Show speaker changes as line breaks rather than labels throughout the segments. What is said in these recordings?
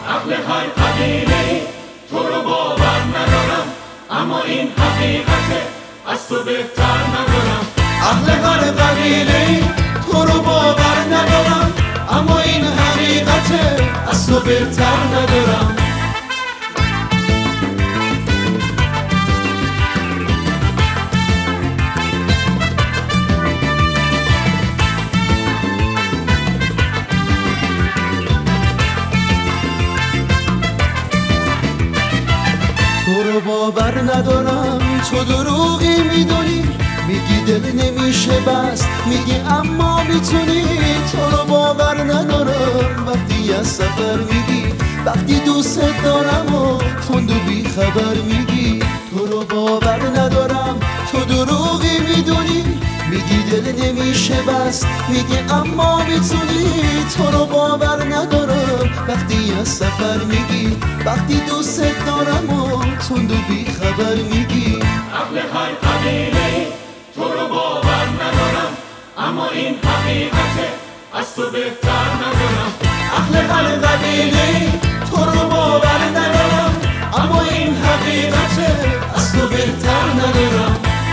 عقل هر قبیله تو رو باور ندارم، اما این حقیقته از تو بهتر ندارم. عقل هر قبیله تو رو باور ندارم، اما این حقیقته از تو بهتر ندارم.
تو رو باور ندارم، تو دروغی میدونی، میگی دل نمیشه بست، میگی اما میتونی. تو رو باور ندارم وقتی از سفر میگی، وقتی دوست دارم و تند و بی خبر میگی. تو رو باور ندارم، تو دروغی میدونی، میگی دل نمیشه بست، میگی اما میتونی. تو رو باور ندارم وقتی از سفر میگی، وقتی دوست دارم و تند و بی خبر میگی.
عقل هر قبیله تو رو باور ندارم، اما این حقیقته از تو بهتر ندارم. عقل هر قبیله تو رو باور ندارم، اما این حقیقته از تو بهتر ندارم.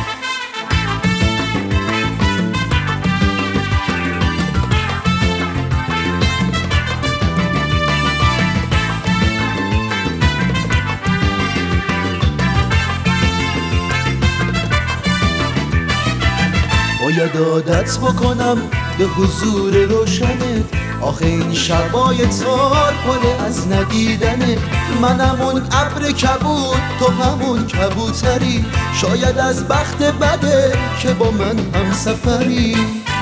باید عادت بکنم به حضور روشنت، آخه این شبای تار پره از ندیدنه. منم اون ابر کبود، تو همون کبوتری، شاید از بخت بده که با من هم سفری.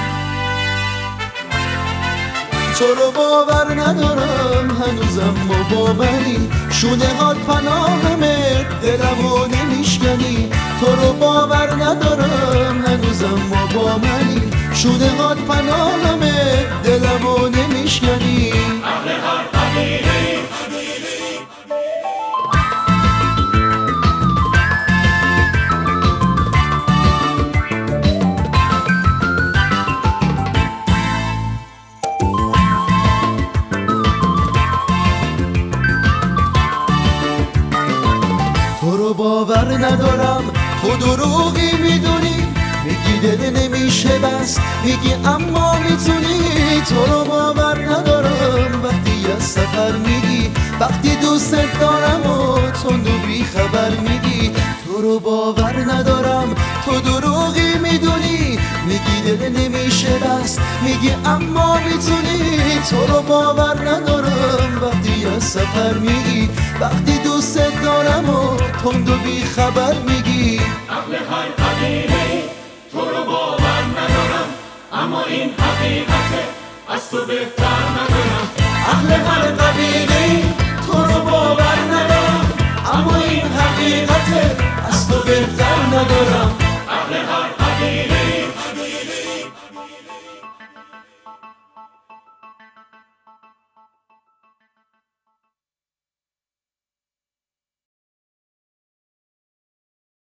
تو رو باور ندارم هنوزم باوری، شونه هات پناهمه دلمو نمیشکنی. تو رو باور ندارم هنوزم باوری، شونه هات پناهمه دلمو نمیشکنی.
عقل هر قبیله
تو رو باور ندارم، تو دروغی میدونی، میگی دل نمیشه بست، میگی اما میتونی. تو رو باور ندارم وقتی از سفر میگی، وقتی دوست دارم و تند و بی خبر میگی. تو رو باور ندارم، تو دروغی میدونی، میگی دل نمیشه بست، میگی اما میتونی. تو رو باور ندارم وقتی از سفر میگی، وقتی دوست دارم و تند و بی خبر میگی.
عقل هر قبیله تو رو باور ندارم، اما این حقیقته از تو بهتر ندارم. عقل هر قبیله تو رو باور ندارم، اما این حقیقته از تو بهتر ندارم.